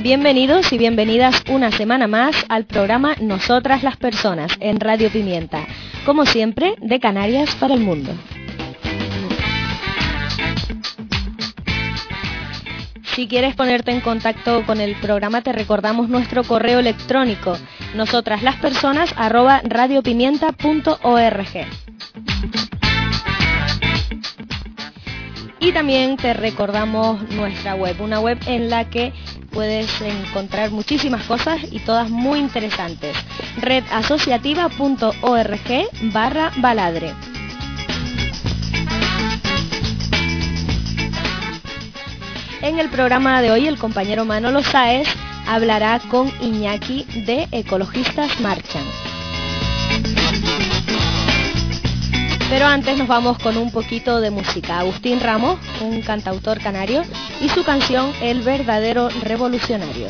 Bienvenidos y bienvenidas una semana más al programa Nosotras las Personas en Radio Pimienta, como siempre, de Canarias para el mundo. Si quieres ponerte en contacto con el programa, te recordamos nuestro correo electrónico, nosotraslaspersonas@radiopimienta.org. Y también te recordamos nuestra web, una web en la que puedes encontrar muchísimas cosas y todas muy interesantes. redasociativa.org/baladre. En el programa de hoy el compañero Manolo Sáez hablará con Iñaki de Ecologistas Marchan. Pero antes nos vamos con un poquito de música. Agustín Ramos, un cantautor canario, y su canción El verdadero revolucionario.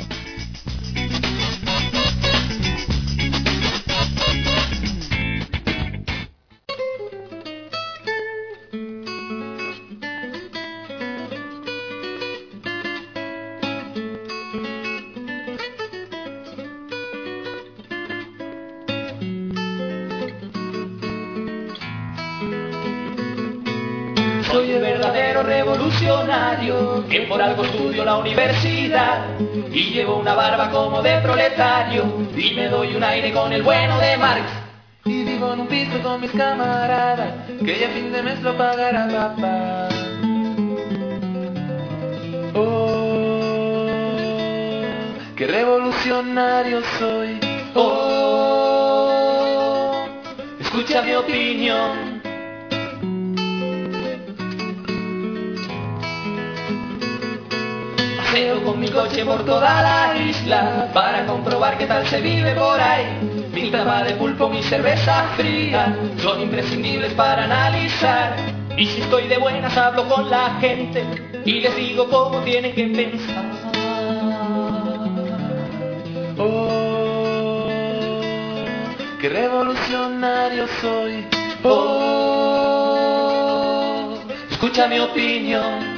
Soy el verdadero revolucionario, que por algo estudio la universidad y llevo una barba como de proletario y me doy un aire con el bueno de Marx. Y vivo en un piso con mis camaradas, que ya a fin de mes lo pagará papá. Oh, qué revolucionario soy. Oh, escucha mi opinión. Paseo con mi coche por toda la isla para comprobar qué tal se vive por ahí. Mi tapa de pulpo, mi cerveza fría son imprescindibles para analizar. Y si estoy de buenas hablo con la gente y les digo cómo tienen que pensar. Oh, qué revolucionario soy. Oh, escucha mi opinión.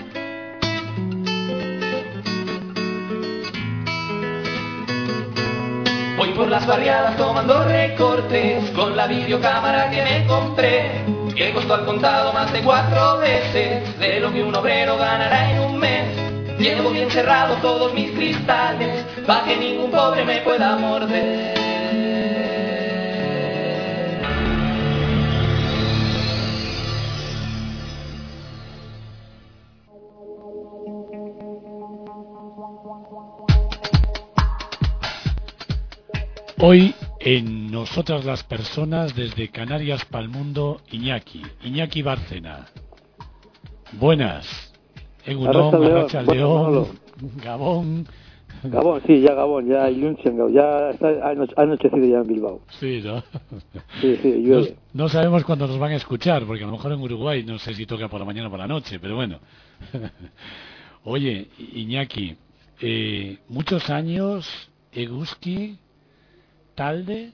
Voy por las barriadas tomando recortes con la videocámara que me compré, que costó al contado más de 4 veces de lo que un obrero ganará en un mes. Llevo bien cerrados todos mis cristales para que ningún pobre me pueda morder. Hoy en Nosotras las Personas, desde Canarias para el mundo, Iñaki Bárcena. Buenas. Egunon, Arracha León, Gabón. Gabón, sí, ya Gabón, ya Ilunchen, ya está anochecido ya en Bilbao. Sí, ¿no? Sí, llueve. No sabemos cuándo nos van a escuchar, porque a lo mejor en Uruguay no sé si toca por la mañana o por la noche, pero bueno. Oye, Iñaki, muchos años, Eguzki, Talde,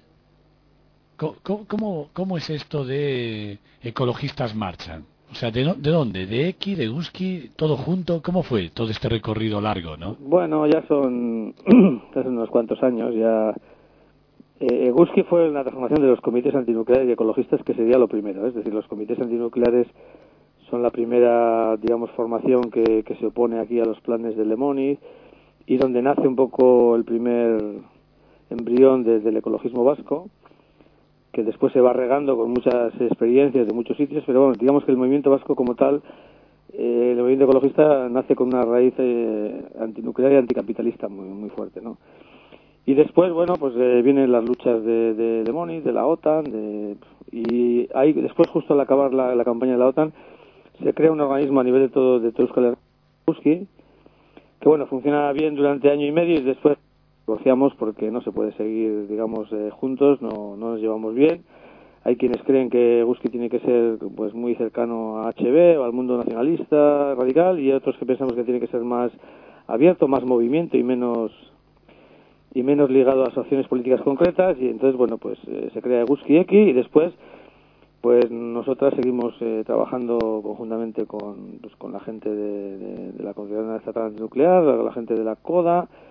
¿cómo es esto de Ecologistas Marchan? O sea, ¿de dónde? ¿De Eki, de Eguzki, todo junto? ¿Cómo fue todo este recorrido largo, no? Bueno, ya son unos cuantos años, ya. Eguzki fue la transformación de los comités antinucleares y ecologistas, que sería lo primero, es decir, los comités antinucleares son la primera, digamos, formación que se opone aquí a los planes de Lemony y donde nace un poco el primer embrión desde el ecologismo vasco, que después se va regando con muchas experiencias de muchos sitios, pero bueno, digamos que el movimiento vasco como tal, el movimiento ecologista nace con una raíz antinuclear y anticapitalista muy fuerte, ¿no? Y después, bueno, pues vienen las luchas de Lemony, de la OTAN, y ahí después, justo al acabar la campaña de la OTAN, se crea un organismo a nivel de todo Euskal Herria, que bueno, funciona bien durante año y medio y después negociamos porque no se puede seguir, digamos, juntos, no nos llevamos bien. Hay quienes creen que Eguzki tiene que ser pues muy cercano a HB o al mundo nacionalista radical, y otros que pensamos que tiene que ser más abierto, más movimiento y menos ligado a asociaciones políticas concretas. Y entonces, bueno, pues se crea Eguzki Eki y después pues nosotras seguimos trabajando conjuntamente con la gente de la Confederación Estatal Antinuclear, la gente de la CODA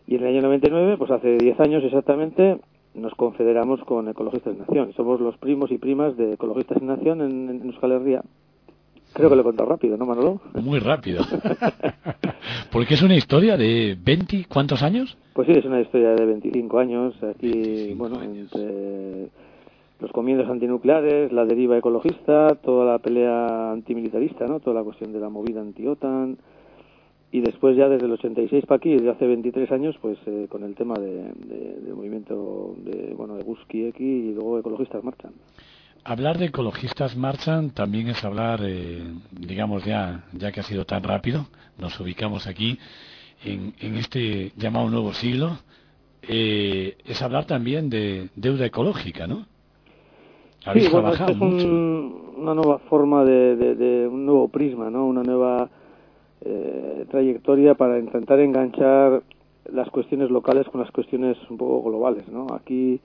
Y en el año 99, pues hace 10 años exactamente, nos confederamos con Ecologistas en Acción. Somos los primos y primas de Ecologistas en Acción en Euskal Herria. Creo que lo he contado rápido, ¿no, Manolo? Muy rápido. Porque es una historia de 20, ¿cuántos años? Pues sí, es una historia de 25 años. Aquí, 25 bueno, años. entre los comienzos antinucleares, la deriva ecologista, toda la pelea antimilitarista, ¿no? Toda la cuestión de la movida anti-OTAN. Y después ya desde el 86 para aquí, desde hace 23 años, pues con el tema del movimiento de Eguzki Eki y luego Ecologistas Marchan. Hablar de Ecologistas Marchan también es hablar, digamos ya que ha sido tan rápido, nos ubicamos aquí en este llamado nuevo siglo, es hablar también de deuda ecológica, ¿no? Habéis trabajado es mucho. una nueva forma de un nuevo prisma, ¿no? Una nueva trayectoria para intentar enganchar las cuestiones locales con las cuestiones un poco globales, ¿no? Aquí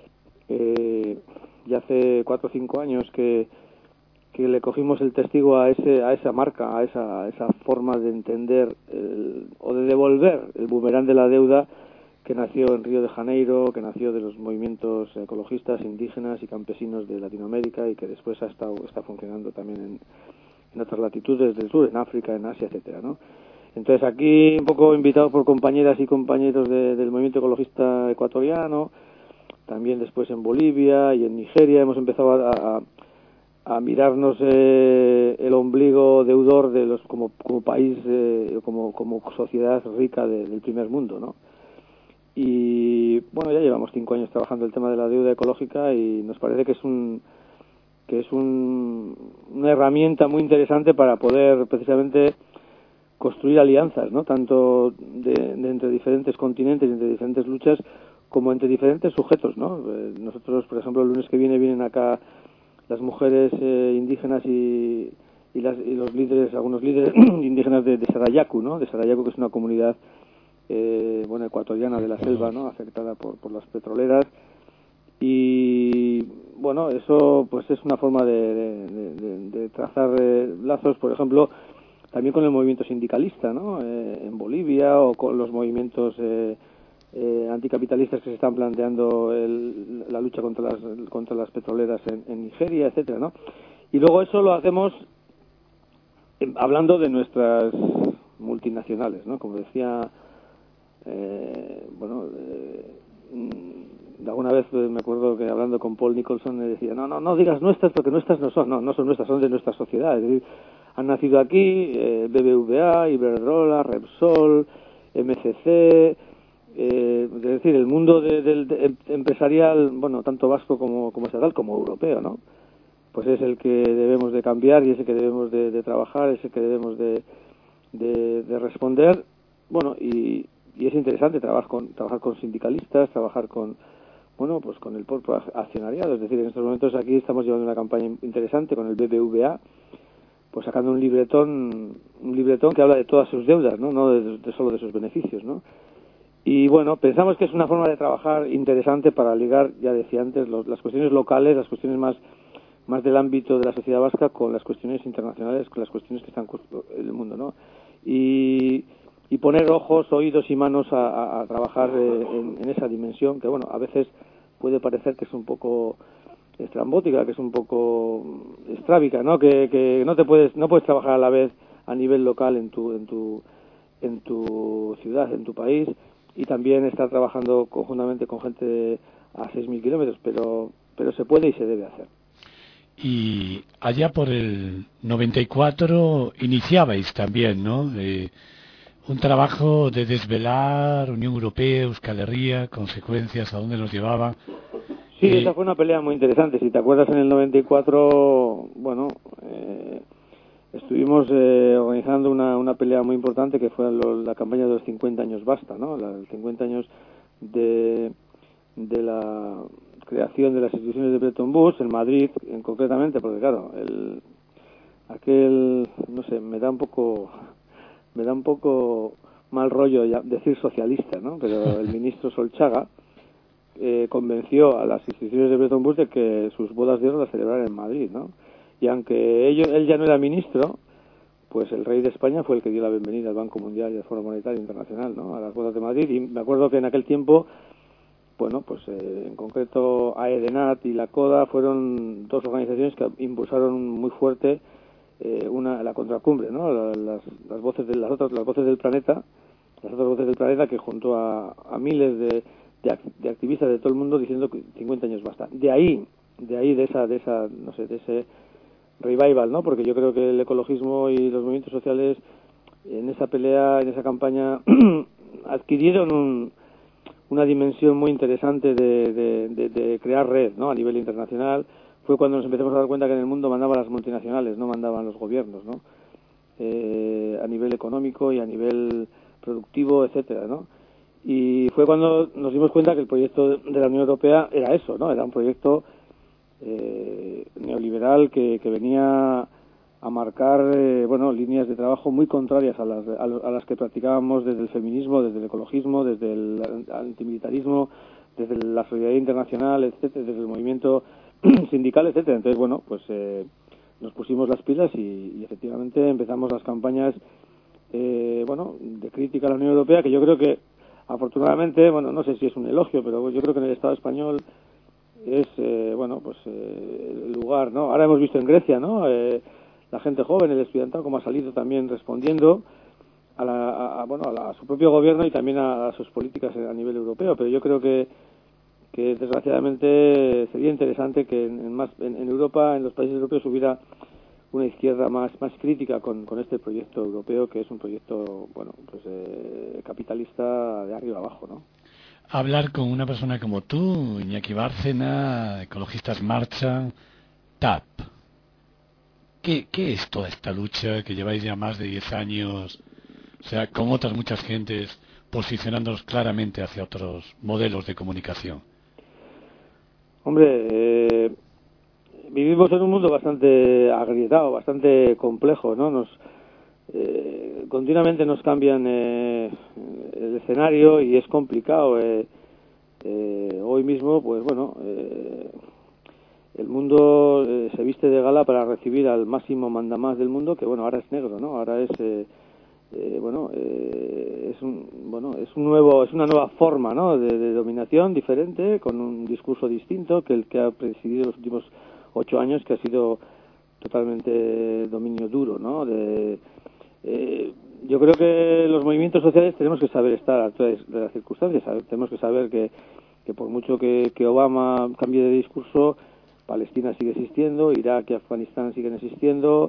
ya hace 4 o 5 años que le cogimos el testigo a esa marca, a esa forma de entender o de devolver el boomerang de la deuda que nació en Río de Janeiro, que nació de los movimientos ecologistas, indígenas y campesinos de Latinoamérica y que después está funcionando también en otras latitudes del sur, en África, en Asia, etcétera, ¿no? Entonces aquí un poco invitado por compañeras y compañeros del movimiento ecologista ecuatoriano, también después en Bolivia y en Nigeria hemos empezado a mirarnos el ombligo deudor de los como país, como sociedad rica del primer mundo, ¿no? Y bueno, ya llevamos 5 años trabajando el tema de la deuda ecológica y nos parece que es una herramienta muy interesante para poder precisamente construir alianzas, ¿no? Tanto de entre diferentes continentes y entre diferentes luchas como entre diferentes sujetos, ¿no? Nosotros, por ejemplo, el lunes que vienen acá las mujeres indígenas y los líderes, algunos líderes indígenas de Sarayaku, ¿no? De Sarayaku, que es una comunidad ecuatoriana de la selva, ¿no? Afectada por las petroleras. Y bueno, eso pues es una forma de trazar lazos, por ejemplo, también con el movimiento sindicalista, ¿no? En Bolivia, o con los movimientos anticapitalistas que se están planteando la lucha contra las petroleras en Nigeria, etcétera, ¿no? Y luego eso lo hacemos hablando de nuestras multinacionales, ¿no? Como decía, alguna vez me acuerdo que hablando con Paul Nicholson me decía, no digas nuestras, porque nuestras no son nuestras, son de nuestra sociedad. Es decir, han nacido aquí BBVA, Iberdrola, Repsol, MCC, es decir, el mundo del empresarial, bueno, tanto vasco como estatal, como europeo, ¿no? Pues es el que debemos de cambiar y es el que debemos de trabajar, es el que debemos de responder. Bueno, y es interesante trabajar con sindicalistas, trabajar con el propio accionariado. Es decir, en estos momentos aquí estamos llevando una campaña interesante con el BBVA, pues sacando un libretón que habla de todas sus deudas, no de solo de sus beneficios, ¿no? Y bueno, pensamos que es una forma de trabajar interesante para ligar, ya decía antes, las cuestiones locales, las cuestiones más del ámbito de la sociedad vasca con las cuestiones internacionales, con las cuestiones que están en el mundo, ¿no? Y poner ojos, oídos y manos a trabajar en esa dimensión que, bueno, a veces puede parecer que es un poco estrambótica, que es un poco estrábica, ¿no? Que no puedes trabajar a la vez a nivel local en tu ciudad, en tu país, y también estar trabajando conjuntamente con gente a 6.000 kilómetros, pero se puede y se debe hacer. Y allá por el 94 iniciabais también, ¿no? Un trabajo de desvelar Unión Europea, Euskal Herria, consecuencias, a dónde nos llevaba. Sí, esa fue una pelea muy interesante. Si te acuerdas, en el 94, estuvimos organizando una pelea muy importante que fue la campaña de los 50 años basta, ¿no? Los 50 años de la creación de las instituciones de Bretton Woods en Madrid, concretamente, porque claro, no sé, me da un poco mal rollo ya decir socialista, ¿no? Pero el ministro Solchaga convenció a las instituciones de Bretton Woods de que sus bodas de oro las celebraran en Madrid, ¿no? Y aunque él ya no era ministro, pues el rey de España fue el que dio la bienvenida al Banco Mundial y al Fondo Monetario Internacional, ¿no?, a las bodas de Madrid. Y me acuerdo que en aquel tiempo, bueno, pues en concreto AEDENAT y la CODA fueron dos organizaciones que impulsaron muy fuerte la contracumbre, ¿no?, las voces de las otras voces del planeta, las otras voces del planeta, que junto a miles de activistas de todo el mundo diciendo que 50 años basta. De ese revival, ¿no?, porque yo creo que el ecologismo y los movimientos sociales en esa pelea, en esa campaña adquirieron una dimensión muy interesante de crear red, ¿no?, a nivel internacional. Fue cuando nos empezamos a dar cuenta que en el mundo mandaban las multinacionales, no mandaban los gobiernos, ¿no?, a nivel económico y a nivel productivo, etcétera, ¿no? Y fue cuando nos dimos cuenta que el proyecto de la Unión Europea era eso, ¿no?, era un proyecto neoliberal que venía a marcar líneas de trabajo muy contrarias a las que practicábamos desde el feminismo, desde el ecologismo, desde el antimilitarismo, desde la solidaridad internacional, etcétera, desde el movimiento sindical, etcétera. Entonces, bueno, pues nos pusimos las pilas y efectivamente empezamos las campañas de crítica a la Unión Europea, que yo creo que afortunadamente, no sé si es un elogio, pero yo creo que en el Estado español es el lugar, ¿no? Ahora hemos visto en Grecia, ¿no?, la gente joven, el estudiantado, como ha salido también respondiendo a su propio gobierno y también a sus políticas a nivel europeo. Pero yo creo que desgraciadamente sería interesante que en Europa, en los países europeos, hubiera una izquierda más crítica con este proyecto europeo, que es un proyecto capitalista de arriba abajo, ¿no? Hablar con una persona como tú, Iñaki Bárcena, Ecologistas Marcha, TAP. ¿Qué es toda esta lucha que lleváis ya más de 10 años, o sea, con otras muchas gentes, posicionándonos claramente hacia otros modelos de comunicación? Hombre, vivimos en un mundo bastante agrietado, bastante complejo, ¿no? Continuamente nos cambian el escenario y es complicado. Hoy mismo, pues bueno, el mundo se viste de gala para recibir al máximo mandamás del mundo, que bueno, ahora es negro, ¿no? Ahora es una nueva forma, ¿no?, de dominación diferente, con un discurso distinto que el que ha presidido los últimos 8 años, que ha sido totalmente dominio duro, ¿no? Yo creo que los movimientos sociales tenemos que saber estar a través de las circunstancias. Tenemos que saber que por mucho que Obama cambie de discurso, Palestina sigue existiendo, Irak y Afganistán siguen existiendo,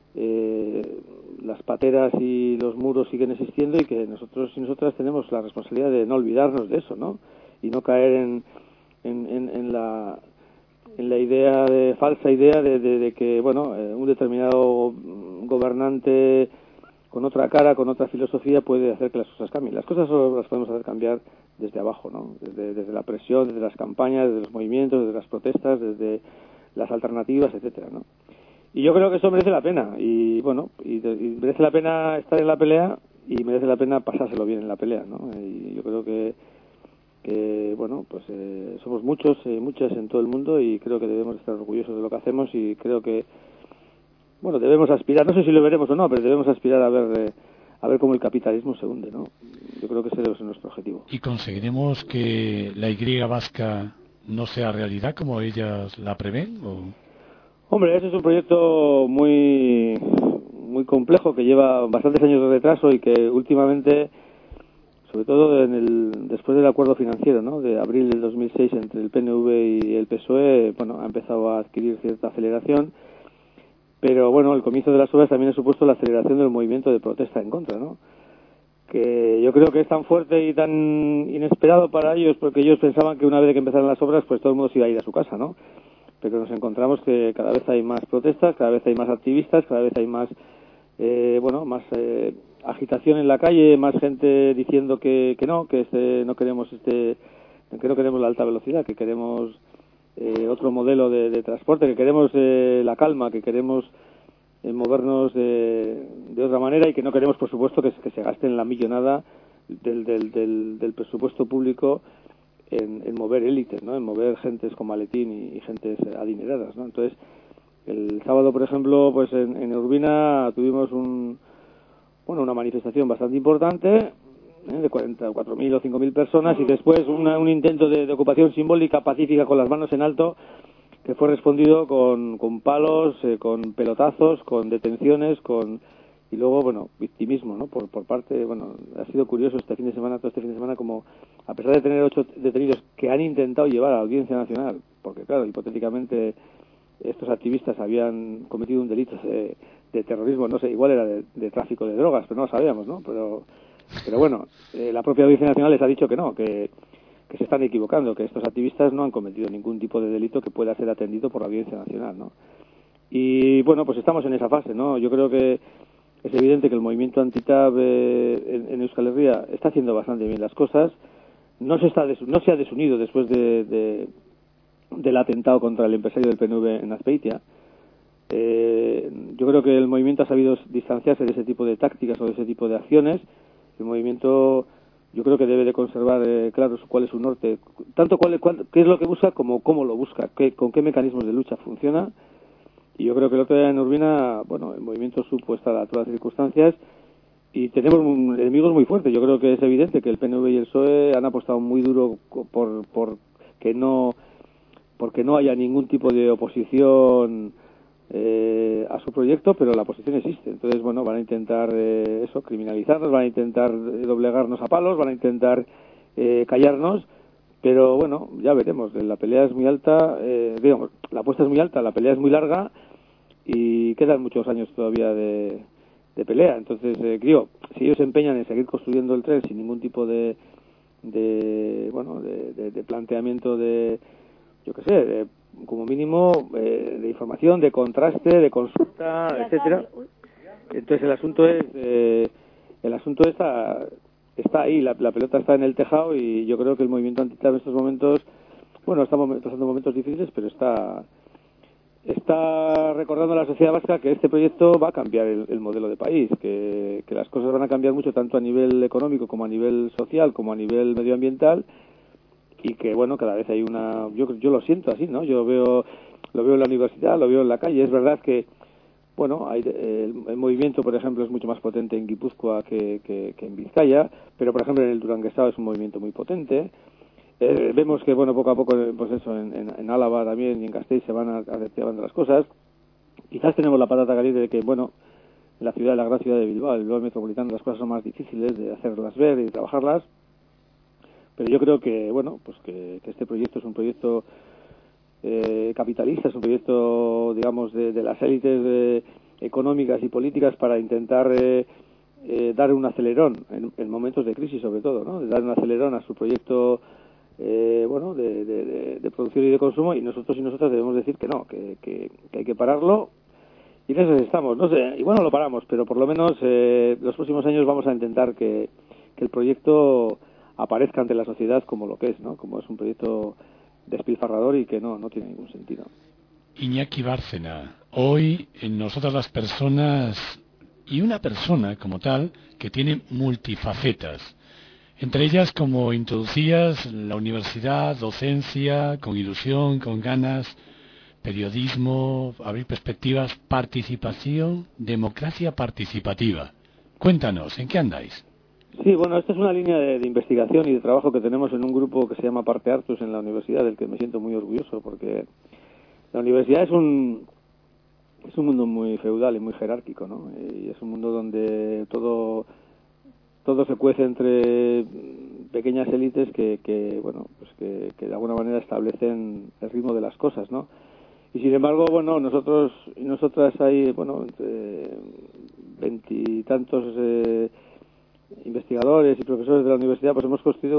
las pateras y los muros siguen existiendo, y que nosotros y nosotras tenemos la responsabilidad de no olvidarnos de eso, ¿no?, y no caer en la falsa idea de que un determinado gobernante con otra cara, con otra filosofía, puede hacer que las cosas cambien. Las cosas solo las podemos hacer cambiar desde abajo, ¿no?, desde la presión, desde las campañas, desde los movimientos, desde las protestas, desde las alternativas, etcétera, ¿no? Y yo creo que eso merece la pena, y merece la pena estar en la pelea, y merece la pena pasárselo bien en la pelea, ¿no? Y yo creo que somos muchos y muchas en todo el mundo, y creo que debemos estar orgullosos de lo que hacemos, y creo que debemos aspirar, no sé si lo veremos o no, pero debemos aspirar a ver cómo el capitalismo se hunde, ¿no? Yo creo que ese debe ser nuestro objetivo. ¿Y conseguiremos que la Y vasca no sea realidad como ellas la prevén? Hombre, ese es un proyecto muy complejo, que lleva bastantes años de retraso, y que últimamente, sobre todo después del acuerdo financiero, ¿no?, de abril del 2006 entre el PNV y el PSOE, ha empezado a adquirir cierta aceleración. Pero bueno, el comienzo de las obras también ha supuesto la aceleración del movimiento de protesta en contra, ¿no?, que yo creo que es tan fuerte y tan inesperado para ellos, porque ellos pensaban que una vez que empezaran las obras, pues todo el mundo se iba a ir a su casa, ¿no? Pero nos encontramos que cada vez hay más protestas, cada vez hay más activistas, cada vez hay más agitación en la calle, más gente diciendo que no queremos la alta velocidad, que queremos otro modelo de transporte, que queremos la calma, que queremos movernos de otra manera, y que no queremos, por supuesto, que se gaste en la millonada del presupuesto público en mover élites, ¿no?, en mover gentes con maletín y gentes adineradas, ¿no? Entonces, El sábado, por ejemplo, pues en Urbina tuvimos una manifestación bastante importante, de 4.000 o 5.000 personas, y después un intento de ocupación simbólica pacífica con las manos en alto, que fue respondido con palos, con pelotazos, con detenciones, y luego, bueno, victimismo, ¿no? Por parte, bueno, ha sido curioso todo este fin de semana, como a pesar de tener 8 detenidos que han intentado llevar a la Audiencia Nacional, porque claro, hipotéticamente estos activistas habían cometido un delito de terrorismo, no sé, igual era de tráfico de drogas, pero no lo sabíamos, ¿no? Pero bueno, la propia Audiencia Nacional les ha dicho que no, que se están equivocando, que estos activistas no han cometido ningún tipo de delito que pueda ser atendido por la Audiencia Nacional, ¿no? Y bueno, pues estamos en esa fase, ¿no? Yo creo que es evidente que el movimiento anti-TAV en Euskal Herria está haciendo bastante bien las cosas. No se ha desunido después del atentado contra el empresario del PNV en Azpeitia. Yo creo que el movimiento ha sabido distanciarse de ese tipo de tácticas o de ese tipo de acciones. El movimiento, yo creo que debe de conservar claro cuál es su norte, tanto qué es lo que busca como cómo lo busca, con qué mecanismos de lucha funciona. Y yo creo que el otro día en Urbina, bueno, el movimiento supo estar a todas las circunstancias y tenemos enemigos muy fuertes. Yo creo que es evidente que el PNV y el PSOE han apostado muy duro porque no haya ningún tipo de oposición a su proyecto, pero la oposición existe. Entonces, bueno, van a intentar criminalizarnos, van a intentar doblegarnos a palos, van a intentar callarnos, pero bueno, ya veremos. La pelea es muy alta, digamos, la apuesta es muy alta, la pelea es muy larga y quedan muchos años todavía de pelea. Entonces, digo, si ellos se empeñan en seguir construyendo el tren sin ningún tipo de planteamiento yo qué sé, como mínimo de información, de contraste, de consulta, etcétera. Entonces el asunto está ahí, la pelota está en el tejado, y yo creo que el movimiento anti-TAV en estos momentos, bueno, estamos pasando momentos difíciles, pero está recordando a la sociedad vasca que este proyecto va a cambiar el modelo de país, que las cosas van a cambiar mucho tanto a nivel económico como a nivel social como a nivel medioambiental, y que bueno, cada vez hay yo lo siento así, ¿no? Yo lo veo en la universidad, lo veo en la calle. Es verdad que bueno, el movimiento, por ejemplo, es mucho más potente en Guipúzcoa que en Vizcaya, pero por ejemplo en el Duranguesado es un movimiento muy potente. Vemos que bueno, poco a poco, pues eso, en Álava también y en Gasteiz se van activando las cosas. Quizás tenemos la patata caliente de que bueno, en la gran ciudad de Bilbao, el Bilbao metropolitano, las cosas son más difíciles de hacerlas ver y de trabajarlas. Pero yo creo que bueno, pues que este proyecto es un proyecto capitalista, es un proyecto, digamos, de las élites económicas y políticas para intentar dar un acelerón en momentos de crisis, sobre todo, ¿no? De dar un acelerón a su proyecto de producción y de consumo, y nosotros y nosotras debemos decir que no, que hay que pararlo. Y en eso estamos, no sé, igual no lo paramos, pero por lo menos los próximos años vamos a intentar que el proyecto aparezca ante la sociedad como lo que es, ¿no? Como es un proyecto despilfarrador y que no tiene ningún sentido. Iñaki Bárcena, hoy en nosotras las personas, y una persona como tal que tiene multifacetas, entre ellas, como introducías, la universidad, docencia, con ilusión, con ganas, periodismo, abrir perspectivas, participación, democracia participativa. Cuéntanos, ¿en qué andáis? Sí, bueno, esta es una línea de investigación y de trabajo que tenemos en un grupo que se llama Parte Artus en la universidad, del que me siento muy orgulloso, porque la universidad es un mundo muy feudal y muy jerárquico, ¿no? Y es un mundo donde todo se cuece entre pequeñas élites que de alguna manera establecen el ritmo de las cosas, ¿no? Y sin embargo, bueno, nosotros y nosotras hay, bueno, entre 20 y tantos investigadores y profesores de la universidad, pues hemos construido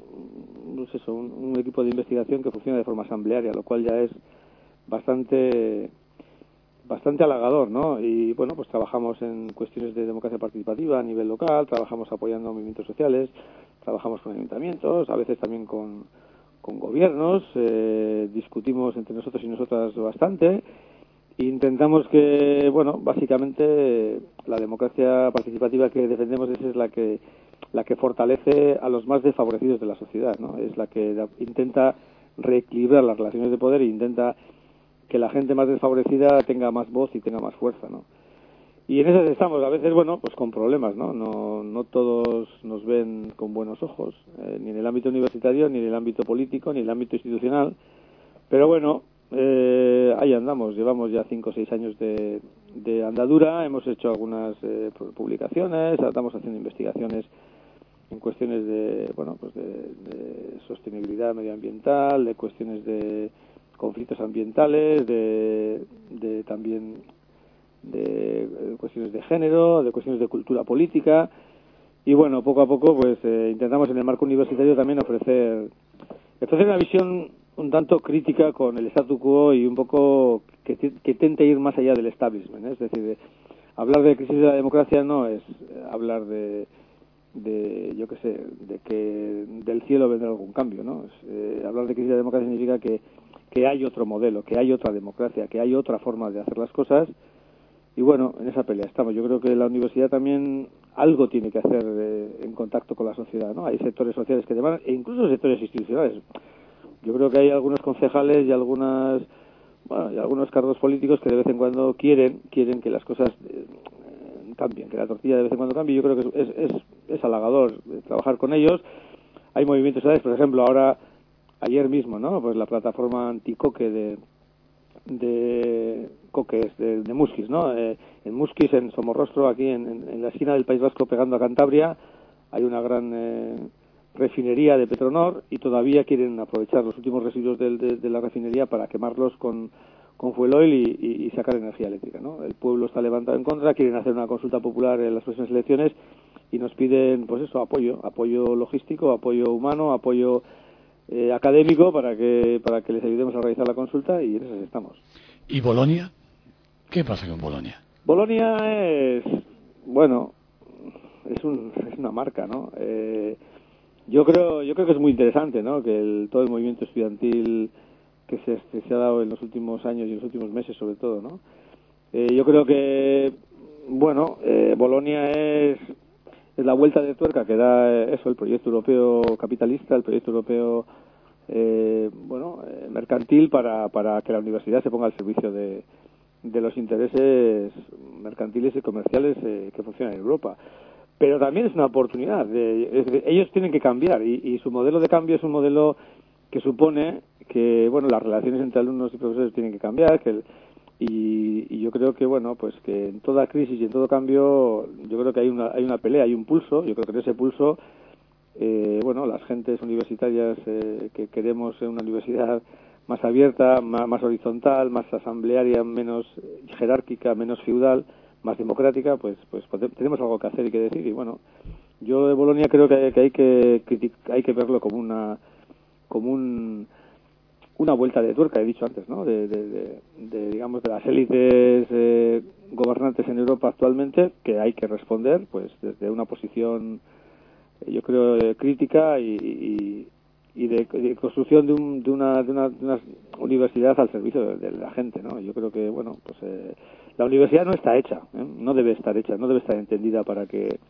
un equipo de investigación que funciona de forma asamblearia, lo cual ya es bastante halagador, ¿no? Y bueno, pues trabajamos en cuestiones de democracia participativa a nivel local, trabajamos apoyando movimientos sociales, trabajamos con ayuntamientos, a veces también con gobiernos, discutimos entre nosotros y nosotras bastante. Intentamos que, bueno, básicamente la democracia participativa que defendemos es la que fortalece a los más desfavorecidos de la sociedad, ¿no? Es la que intenta reequilibrar las relaciones de poder e intenta que la gente más desfavorecida tenga más voz y tenga más fuerza, ¿no? Y en eso estamos, a veces, bueno, pues con problemas, ¿no? No todos nos ven con buenos ojos, ni en el ámbito universitario, ni en el ámbito político, ni en el ámbito institucional. Pero bueno, ahí andamos, llevamos ya 5 o 6 años de andadura, hemos hecho algunas publicaciones, estamos haciendo investigaciones en cuestiones de, bueno, pues de sostenibilidad medioambiental, de cuestiones de conflictos ambientales, de también de cuestiones de género, de cuestiones de cultura política, y bueno, poco a poco pues intentamos en el marco universitario también ofrecer una visión un tanto crítica con el statu quo y un poco que tente ir más allá del establishment, ¿eh? Es decir, hablar de crisis de la democracia no es hablar de yo qué sé, de que del cielo vendrá algún cambio, ¿no? Hablar de crisis de la democracia significa que hay otro modelo, que hay otra democracia, que hay otra forma de hacer las cosas. Y bueno, en esa pelea estamos. Yo creo que la universidad también algo tiene que hacer en contacto con la sociedad, ¿no? Hay sectores sociales que demandan, e incluso sectores institucionales. Yo creo que hay algunos concejales y algunos cargos políticos que de vez en cuando quieren que las cosas cambien, que la tortilla de vez en cuando cambie. Yo creo que es halagador trabajar con ellos. Hay movimientos sociales, por ejemplo, ayer mismo, ¿no? Pues la plataforma anticoque de coques de Muskis, ¿no? En Muskis, en Somorrostro, aquí en la esquina del País Vasco pegando a Cantabria, hay una gran refinería de Petronor y todavía quieren aprovechar los últimos residuos de la refinería para quemarlos con fuel oil y sacar energía eléctrica, ¿no? El pueblo está levantado en contra, quieren hacer una consulta popular en las próximas elecciones y nos piden, pues eso, apoyo logístico, apoyo humano, apoyo académico para que les ayudemos a realizar la consulta, y en eso estamos. ¿Y Bolonia? ¿Qué pasa con Bolonia? Bolonia es una marca, ¿no? Yo creo que es muy interesante, ¿no? Que todo el movimiento estudiantil que se ha dado en los últimos años y en los últimos meses, sobre todo, ¿no? Yo creo que Bolonia es la vuelta de tuerca que da el proyecto europeo capitalista, el proyecto europeo mercantil para que la universidad se ponga al servicio de los intereses mercantiles y comerciales que funcionan en Europa. Pero también es una oportunidad. Ellos tienen que cambiar y su modelo de cambio es un modelo que supone que las relaciones entre alumnos y profesores tienen que cambiar, y yo creo que pues que en toda crisis y en todo cambio yo creo que hay una pelea, hay un pulso. Yo creo que en ese pulso las gentes universitarias que queremos una universidad más abierta, más horizontal, más asamblearia, menos jerárquica, menos feudal, más democrática, pues tenemos algo que hacer y que decir. Y yo de Bolonia creo que hay que verlo como una vuelta de tuerca, he dicho antes, ¿no? De las élites gobernantes en Europa actualmente, que hay que responder pues desde una posición, yo creo, crítica y de construcción de una universidad al servicio de la gente, ¿no? Yo creo que la universidad no está hecha, no debe estar hecha, no debe estar entendida para que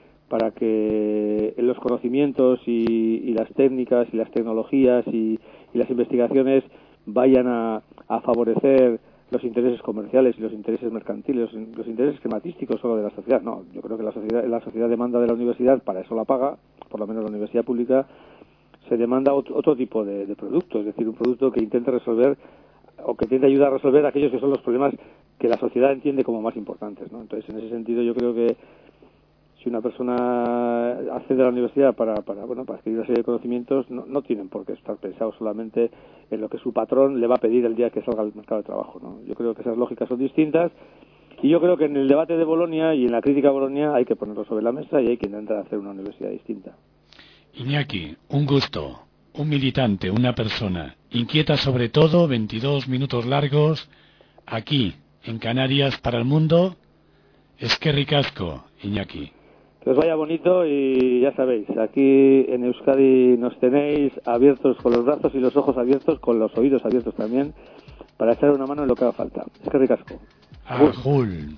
los conocimientos y las técnicas y las tecnologías y las investigaciones vayan a favorecer los intereses comerciales y los intereses mercantiles, los intereses crematísticos solo de la sociedad. No, yo creo que la sociedad demanda de la universidad, para eso la paga, por lo menos la universidad pública, se demanda otro tipo de producto, es decir, un producto que intente resolver o que intente ayudar a resolver aquellos que son los problemas que la sociedad entiende como más importantes, ¿no? Entonces, en ese sentido, yo creo que si una persona accede a la universidad para adquirir una serie de conocimientos, no tienen por qué estar pensados solamente en lo que su patrón le va a pedir el día que salga al mercado de trabajo, ¿no? Yo creo que esas lógicas son distintas, y yo creo que en el debate de Bolonia y en la crítica a Bolonia hay que ponerlo sobre la mesa y hay que intentar hacer una universidad distinta. Iñaki, un gusto, un militante, una persona inquieta sobre todo, 22 minutos largos, aquí, en Canarias, para el mundo. Eskerrik asko, Iñaki. Que os vaya bonito, y ya sabéis, aquí en Euskadi nos tenéis abiertos, con los brazos y los ojos abiertos, con los oídos abiertos también, para echar una mano en lo que haga falta. Eskerrik asko. Ajul.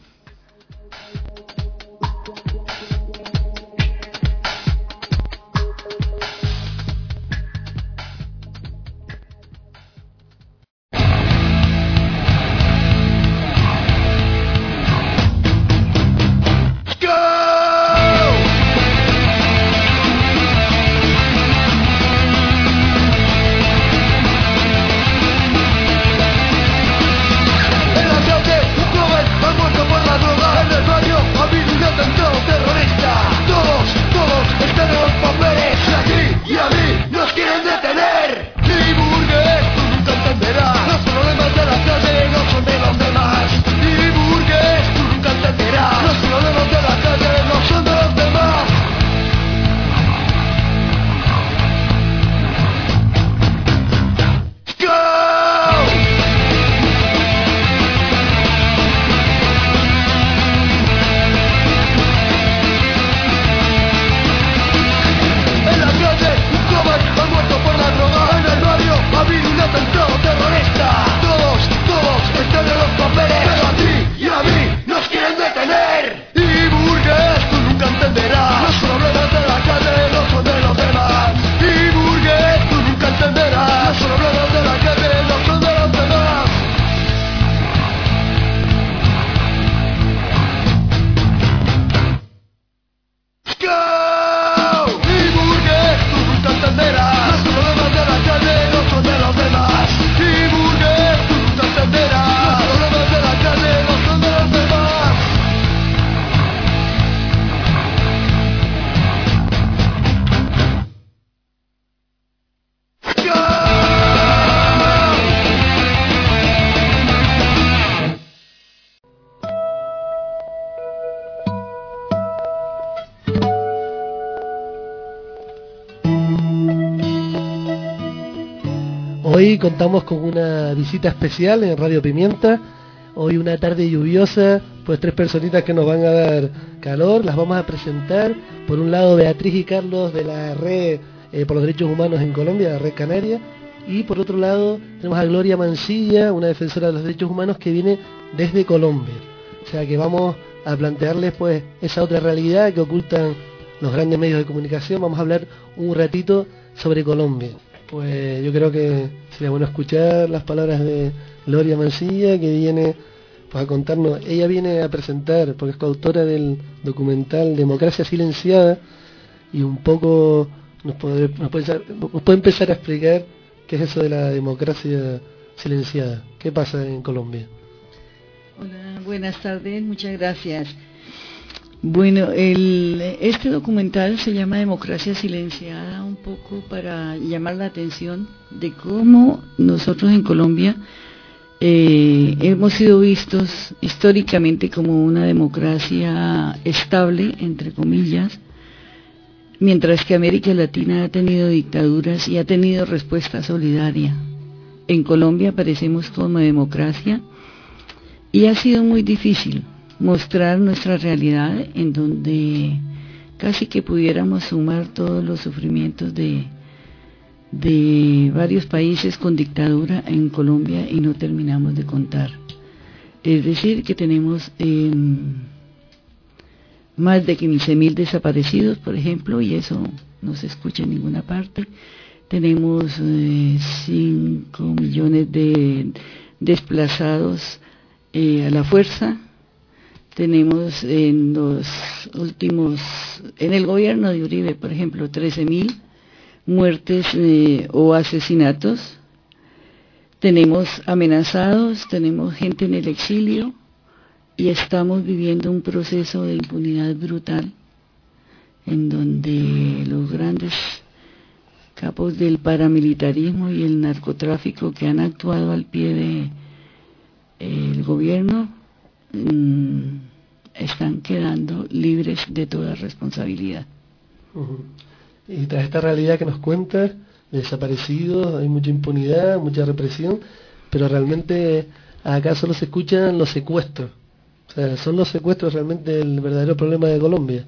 contamos con una visita especial en Radio Pimienta. Hoy una tarde lluviosa, pues 3 personitas que nos van a dar calor, las vamos a presentar. Por un lado Beatriz y Carlos de la Red por los Derechos Humanos en Colombia, la Red Canaria, y por otro lado tenemos a Gloria Mancilla, una defensora de los derechos humanos que viene desde Colombia. O sea que vamos a plantearles pues esa otra realidad que ocultan los grandes medios de comunicación. Vamos a hablar un ratito sobre Colombia. Pues yo creo que sería bueno escuchar las palabras de Gloria Mancilla, que viene pues a contarnos. Ella viene a presentar, porque es coautora del documental Democracia Silenciada, y un poco nos puede empezar a explicar qué es eso de la democracia silenciada. ¿Qué pasa en Colombia? Hola, buenas tardes, muchas gracias. Bueno, este documental se llama Democracia Silenciada, un poco para llamar la atención de cómo nosotros en Colombia hemos sido vistos históricamente como una democracia estable, entre comillas, mientras que América Latina ha tenido dictaduras y ha tenido respuesta solidaria. En Colombia aparecemos como democracia y ha sido muy difícil mostrar nuestra realidad, en donde casi que pudiéramos sumar todos los sufrimientos de varios países con dictadura en Colombia y no terminamos de contar. Es decir, que tenemos más de 15.000 desaparecidos, por ejemplo, y eso no se escucha en ninguna parte. Tenemos 5 millones de desplazados a la fuerza. Tenemos en el gobierno de Uribe, por ejemplo, 13.000 muertes o asesinatos. Tenemos amenazados, tenemos gente en el exilio y estamos viviendo un proceso de impunidad brutal en donde los grandes capos del paramilitarismo y el narcotráfico que han actuado al pie del gobierno están quedando libres de toda responsabilidad. Y tras esta realidad que nos cuentas, desaparecidos, hay mucha impunidad, mucha represión, pero realmente acá solo se escuchan los secuestros. O sea, ¿son los secuestros realmente el verdadero problema de Colombia?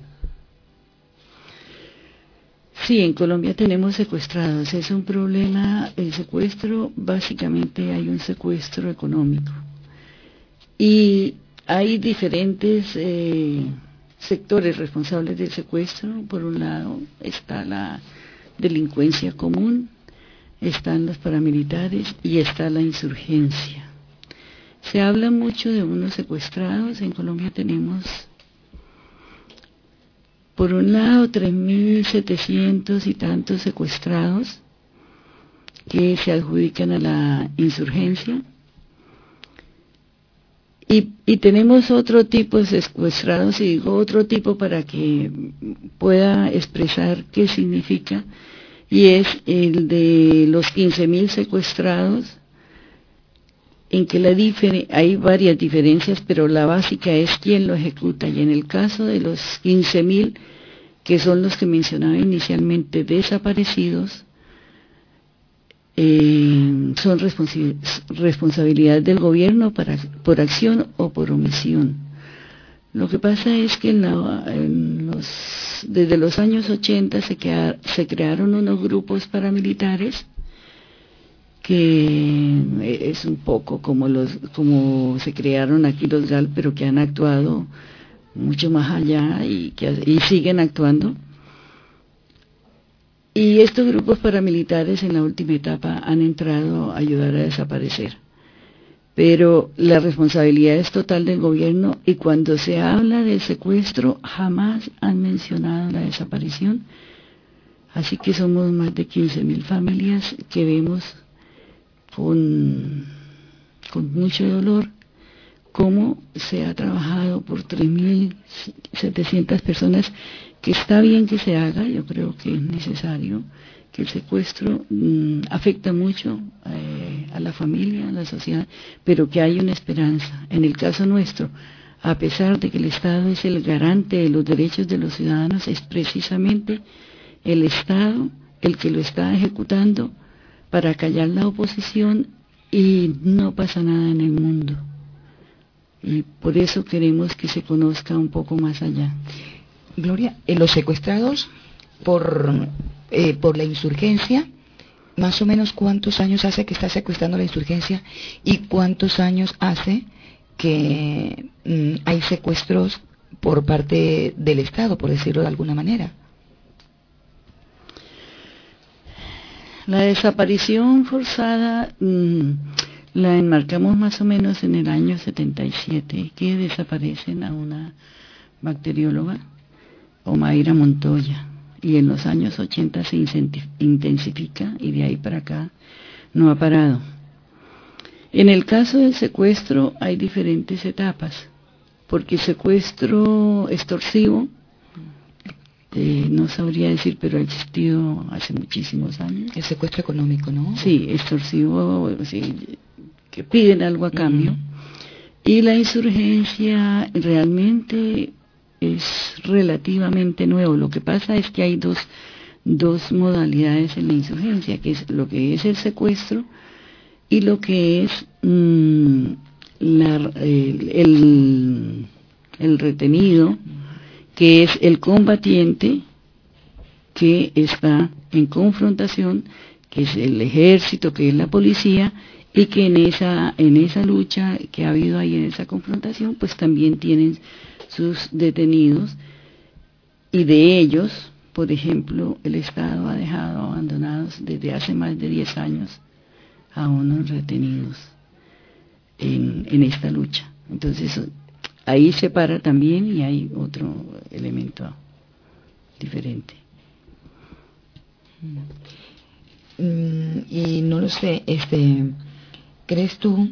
Sí, en Colombia tenemos secuestrados. Es un problema, el secuestro, básicamente hay un secuestro económico. Y hay diferentes sectores responsables del secuestro. Por un lado está la delincuencia común, están los paramilitares y está la insurgencia. Se habla mucho de unos secuestrados. En Colombia tenemos, por un lado, 3.700 y tantos secuestrados que se adjudican a la insurgencia. Y tenemos otro tipo de secuestrados, y digo otro tipo para que pueda expresar qué significa, y es el de los 15.000 secuestrados, en que hay varias diferencias, pero la básica es quién lo ejecuta. Y en el caso de los 15.000, que son los que mencionaba inicialmente, desaparecidos, son responsabilidad del gobierno por acción o por omisión. Lo que pasa es que desde los años 80 se crearon unos grupos paramilitares que es un poco como se crearon aquí los GAL, pero que han actuado mucho más allá y siguen actuando. Y estos grupos paramilitares en la última etapa han entrado a ayudar a desaparecer. Pero la responsabilidad es total del gobierno, y cuando se habla del secuestro jamás han mencionado la desaparición. Así que somos más de 15.000 familias que vemos con mucho dolor cómo se ha trabajado por 3.700 personas, que está bien que se haga. Yo creo que es necesario, que el secuestro afecta mucho a la familia, a la sociedad, pero que hay una esperanza. En el caso nuestro, a pesar de que el Estado es el garante de los derechos de los ciudadanos, es precisamente el Estado el que lo está ejecutando para callar la oposición y no pasa nada en el mundo. Y por eso queremos que se conozca un poco más allá. Gloria, los secuestrados por la insurgencia, más o menos ¿cuántos años hace que está secuestrando la insurgencia y cuántos años hace que hay secuestros por parte del Estado, por decirlo de alguna manera? La desaparición forzada la enmarcamos más o menos en el año 77, que desaparecen a una bacterióloga, Omaira Montoya, y en los años 80 se intensifica y de ahí para acá no ha parado. En el caso del secuestro hay diferentes etapas, porque el secuestro extorsivo, no sabría decir, pero ha existido hace muchísimos años. El secuestro económico, ¿no? Sí, extorsivo, sí, que piden algo a cambio. Y la insurgencia realmente es relativamente nuevo. Lo que pasa es que hay dos modalidades en la insurgencia, que es lo que es el secuestro y lo que es el retenido, que es el combatiente que está en confrontación, que es el ejército, que es la policía, y que en esa lucha que ha habido ahí, en esa confrontación, pues también tienen sus detenidos, y de ellos, por ejemplo, el Estado ha dejado abandonados desde hace más de 10 años a unos retenidos en esta lucha. Entonces, ahí se para también y hay otro elemento diferente. Y no lo sé, ¿crees tú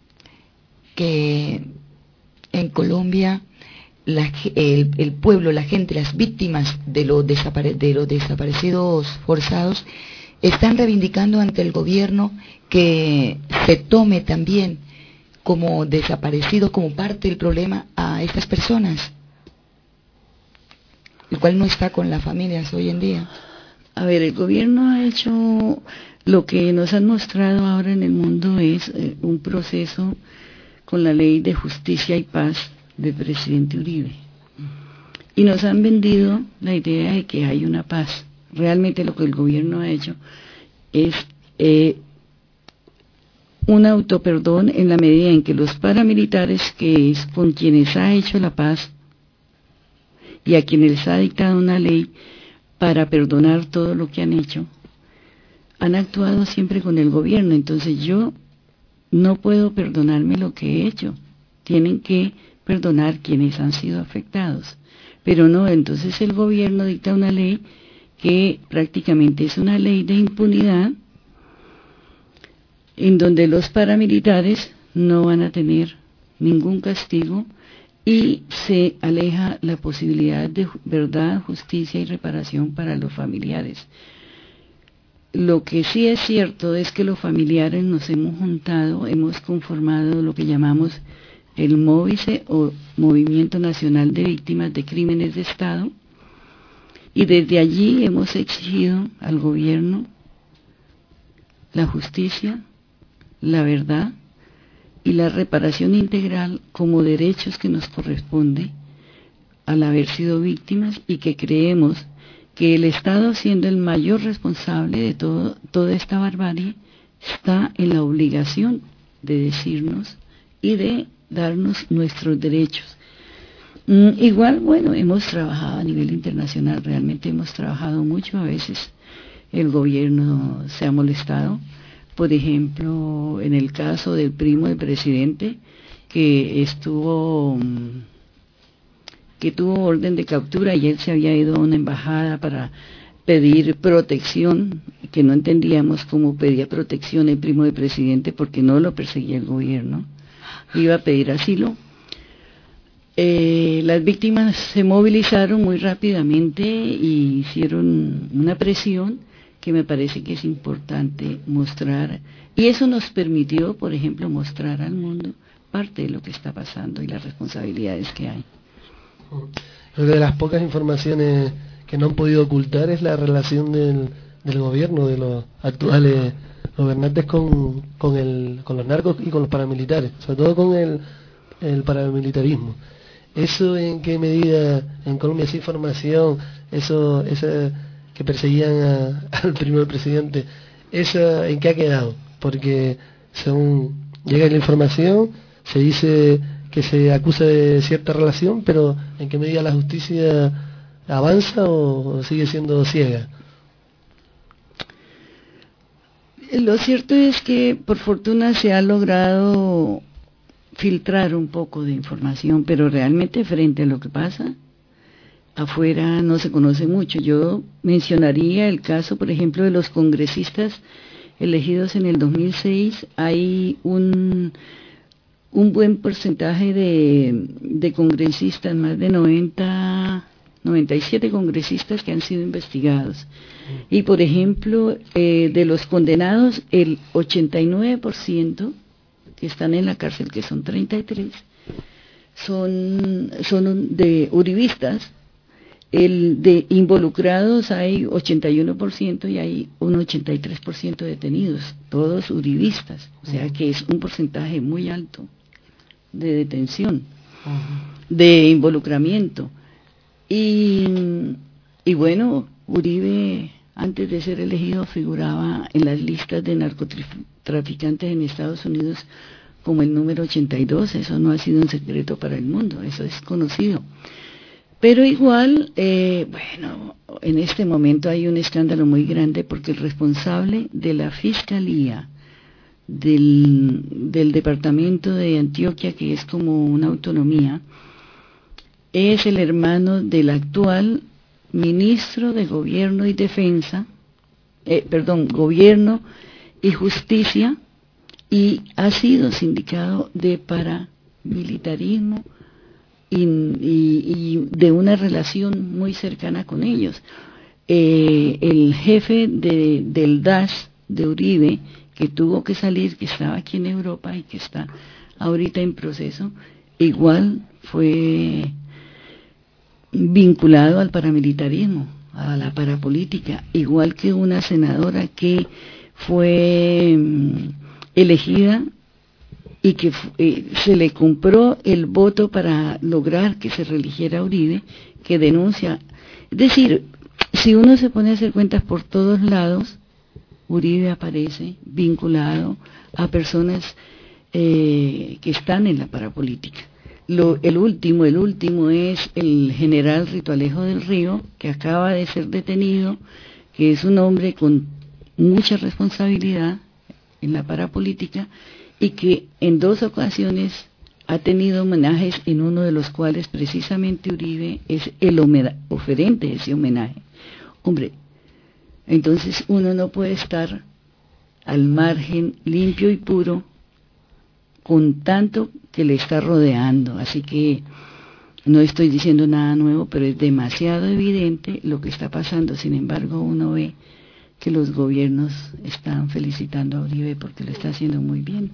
que en Colombia el pueblo, la gente, las víctimas de los desaparecidos forzados están reivindicando ante el gobierno que se tome también como desaparecidos, como parte del problema a estas personas, el cual no está con las familias hoy en día? A ver, el gobierno ha hecho lo que nos han mostrado ahora en el mundo, es un proceso con la ley de justicia y paz del presidente Uribe, y nos han vendido la idea de que hay una paz. Realmente lo que el gobierno ha hecho es un autoperdón, en la medida en que los paramilitares, que es con quienes ha hecho la paz y a quienes ha dictado una ley para perdonar todo lo que han hecho, han actuado siempre con el gobierno. Entonces yo no puedo perdonarme lo que he hecho, tienen que perdonar quienes han sido afectados. Pero no, entonces el gobierno dicta una ley que prácticamente es una ley de impunidad, en donde los paramilitares no van a tener ningún castigo y se aleja la posibilidad de verdad, justicia y reparación para los familiares. Lo que sí es cierto es que los familiares nos hemos juntado, hemos conformado lo que llamamos el MOVICE, o Movimiento Nacional de Víctimas de Crímenes de Estado, y desde allí hemos exigido al gobierno la justicia, la verdad y la reparación integral como derechos que nos corresponde al haber sido víctimas, y que creemos que el Estado, siendo el mayor responsable de toda esta barbarie, está en la obligación de decirnos y de darnos nuestros derechos. Igual, bueno, hemos trabajado a nivel internacional, realmente hemos trabajado mucho. A veces el gobierno se ha molestado, por ejemplo, en el caso del primo del presidente, que tuvo orden de captura, y él se había ido a una embajada para pedir protección, que no entendíamos cómo pedía protección el primo del presidente, porque no lo perseguía el gobierno, iba a pedir asilo. Las víctimas se movilizaron muy rápidamente y hicieron una presión que me parece que es importante mostrar, y eso nos permitió, por ejemplo, mostrar al mundo parte de lo que está pasando y las responsabilidades que hay. Creo que de las pocas informaciones que no han podido ocultar es la relación del gobierno, de los actuales gobernantes con los narcos y con los paramilitares, sobre todo con el paramilitarismo. ¿Eso en qué medida en Colombia esa información, esa que perseguían al primer presidente, eso en qué ha quedado? Porque según llega la información, se dice que se acusa de cierta relación, pero ¿en qué medida la justicia avanza o sigue siendo ciega? Lo cierto es que por fortuna se ha logrado filtrar un poco de información, pero realmente frente a lo que pasa afuera no se conoce mucho. Yo mencionaría el caso, por ejemplo, de los congresistas elegidos en el 2006. Hay un buen porcentaje de congresistas, más de 97 congresistas que han sido investigados. Y por ejemplo, de los condenados, el 89% que están en la cárcel, que son 33, son de uribistas. El de involucrados hay 81% y hay un 83% detenidos, todos uribistas, o sea que es un porcentaje muy alto de detención, de involucramiento. Y bueno, Uribe, antes de ser elegido, figuraba en las listas de narcotraficantes en Estados Unidos como el número 82, eso no ha sido un secreto para el mundo, eso es conocido. Pero igual, bueno, en este momento hay un escándalo muy grande porque el responsable de la Fiscalía del departamento de Antioquia, que es como una autonomía, es el hermano del actual ministro de Gobierno y Defensa, Gobierno y Justicia, y ha sido sindicado de paramilitarismo y de una relación muy cercana con ellos. El jefe del DAS de Uribe, que tuvo que salir, que estaba aquí en Europa y que está ahorita en proceso, igual fue vinculado al paramilitarismo, a la parapolítica, igual que una senadora que fue elegida y que se le compró el voto para lograr que se reeligiera Uribe, que denuncia. Es decir, si uno se pone a hacer cuentas por todos lados, Uribe aparece vinculado a personas que están en la parapolítica. El último es el general Rito Alejo del Río, que acaba de ser detenido, que es un hombre con mucha responsabilidad en la parapolítica y que en 2 ocasiones ha tenido homenajes, en uno de los cuales precisamente Uribe es el oferente de ese homenaje. Hombre, entonces uno no puede estar al margen, limpio y puro, con tanto que le está rodeando. Así que no estoy diciendo nada nuevo, pero es demasiado evidente lo que está pasando. Sin embargo, uno ve que los gobiernos están felicitando a Uribe porque lo está haciendo muy bien.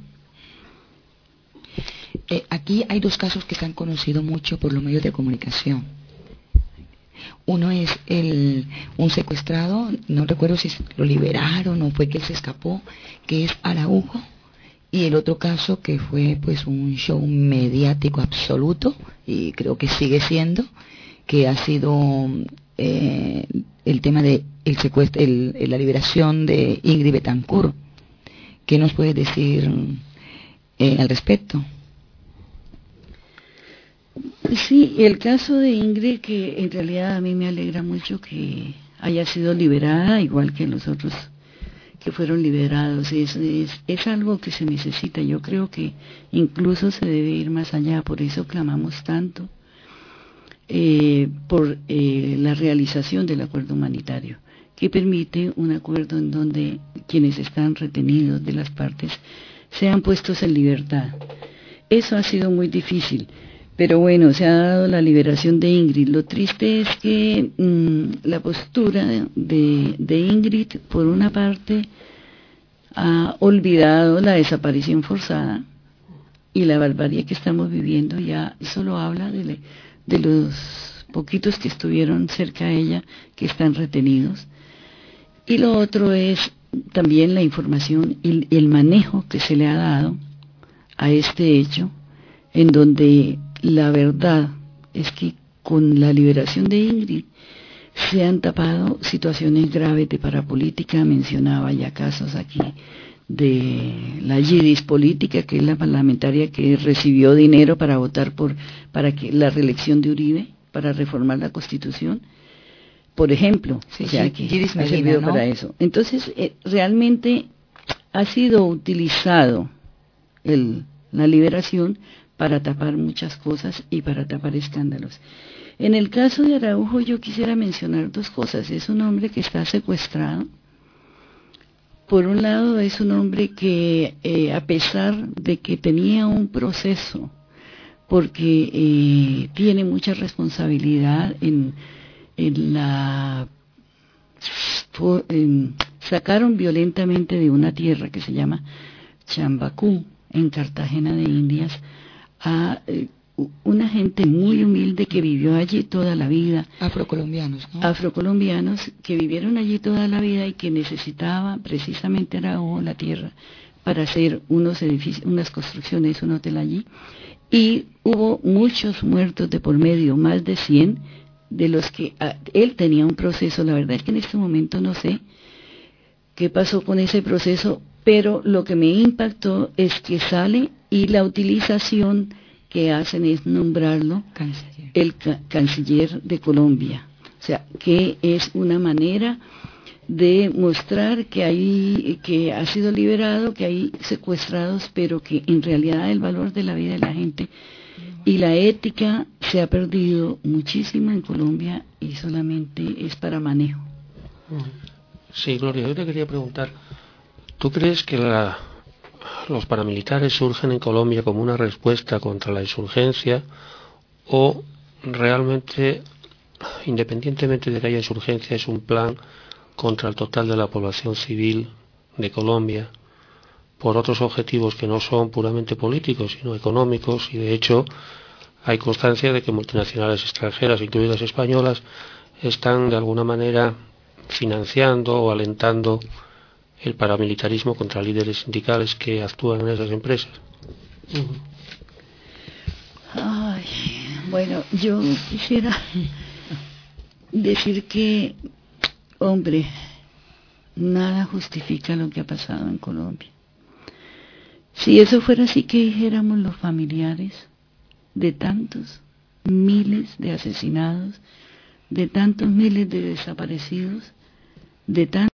Aquí hay 2 casos que se han conocido mucho por los medios de comunicación. Uno es un secuestrado, no recuerdo si lo liberaron o fue que él se escapó, que es Araujo. Y el otro caso que fue pues un show mediático absoluto, y creo que sigue siendo, que ha sido el tema de el secuestro, la liberación de Ingrid Betancourt. ¿Qué nos puedes decir al respecto? Sí, el caso de Ingrid, que en realidad a mí me alegra mucho que haya sido liberada, igual que los otros que fueron liberados, es algo que se necesita. Yo creo que incluso se debe ir más allá, por eso clamamos tanto por la realización del acuerdo humanitario, que permite un acuerdo en donde quienes están retenidos de las partes sean puestos en libertad. Eso ha sido muy difícil, pero bueno, se ha dado la liberación de Ingrid. Lo triste es que la postura de Ingrid, por una parte, ha olvidado la desaparición forzada y la barbarie que estamos viviendo. Ya solo habla de los poquitos que estuvieron cerca de ella, que están retenidos. Y lo otro es también la información y el manejo que se le ha dado a este hecho, en donde la verdad es que con la liberación de Ingrid se han tapado situaciones graves de parapolítica. Mencionaba ya casos aquí de la Yidis política, que es la parlamentaria que recibió dinero para votar para que la reelección de Uribe, para reformar la Constitución, por ejemplo. Sí, o sea, sí, que Yidis ha Medina, servido ¿no? para eso. Entonces, realmente ha sido utilizado la liberación para tapar muchas cosas y para tapar escándalos. En el caso de Araujo yo quisiera mencionar dos cosas. Es un hombre que está secuestrado. Por un lado, es un hombre que a pesar de que tenía un proceso, porque tiene mucha responsabilidad sacaron violentamente de una tierra que se llama Chambacú, en Cartagena de Indias, a una gente muy humilde que vivió allí toda la vida. Afrocolombianos, ¿no? Afrocolombianos que vivieron allí toda la vida y que necesitaban precisamente Araujo, la tierra, para hacer unos edificios, unas construcciones, un hotel allí. Y hubo muchos muertos de por medio, más de 100, de los que él tenía un proceso. La verdad es que en este momento no sé qué pasó con ese proceso, pero lo que me impactó es que sale y la utilización que hacen es nombrarlo el canciller de Colombia. O sea, que es una manera de mostrar que ha sido liberado, que hay secuestrados, pero que en realidad el valor de la vida de la gente y la ética se ha perdido muchísimo en Colombia y solamente es para manejo. Sí, Gloria, yo te quería preguntar, ¿tú crees que los paramilitares surgen en Colombia como una respuesta contra la insurgencia o realmente, independientemente de que haya insurgencia, es un plan contra el total de la población civil de Colombia por otros objetivos que no son puramente políticos sino económicos? Y de hecho hay constancia de que multinacionales extranjeras, incluidas españolas, están de alguna manera financiando o alentando el paramilitarismo contra líderes sindicales que actúan en esas empresas. Ay, bueno, yo quisiera decir que, hombre, nada justifica lo que ha pasado en Colombia. Si eso fuera así, que dijéramos los familiares de tantos miles de asesinados, de tantos miles de desaparecidos, de tantos